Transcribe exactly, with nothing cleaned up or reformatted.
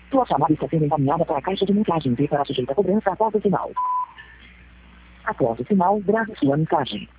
Tua chamada está sendo encaminhada para a caixa de mensagens e para sujeita a cobrança após o sinal. Após o sinal, grave sua mensagem.